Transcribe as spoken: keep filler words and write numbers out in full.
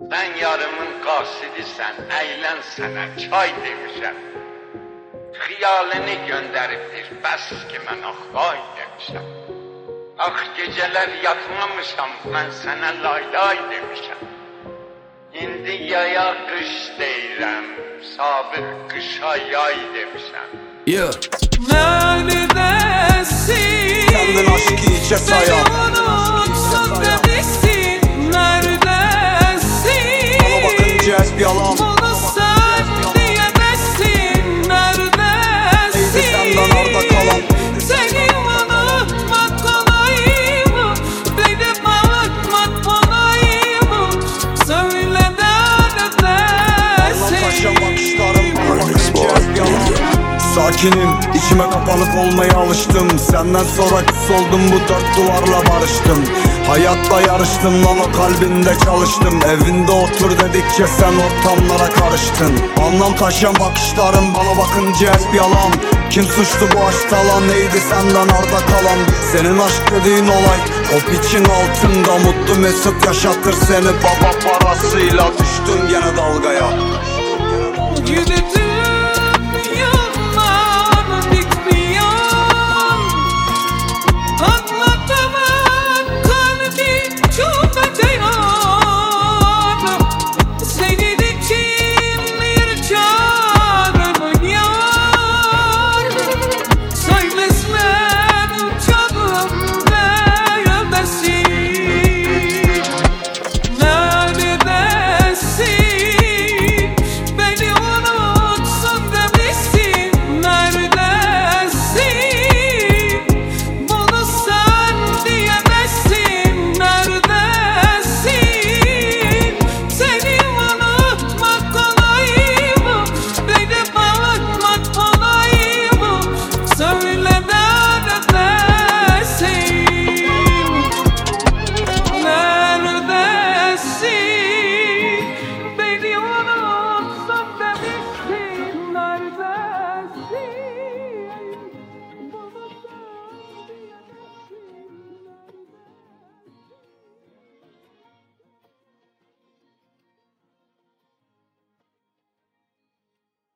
Ben yarımın kasidi sen, eğlen sana çay demişem. Xiyalini gönderibdir, bəs ki mən axvay demişəm. Ax geceler yatmamışam, ben sana laylay demişəm. İndi yaya qış deyirəm, sabır qışa yay demişəm. Yeah. Neredesin? Kendin aşkı içe sayan. Beni unutsun demişsin. Neredesin? Bana bakınca hep yalan. Bunu sen diyemezsin. Neredesin? Neydi senden arda kalan? Seni unutmak kolay mı? Beni bakmak kolay mı? Söyle neredesin? Taşa bakışlarım bana bakınca hep yalan. Sakinim, içime kapanık olmaya alıştım. Senden sonra küs oldum, bu dört duvarla barıştım. Hayatta yarıştım lan, o kalbinde çalıştım. Evinde otur dedikçe sen ortamlara karıştın. Anlam taşıyan bakışlarım bana bakınca hep yalan. Kim suçlu bu aşkta lan, neydi senden arda kalan? Senin aşk dediğin olay o piçin altında, mutlu mesut yaşatır seni baba parasıyla. Düştüm gene dalgaya. Yürüdüm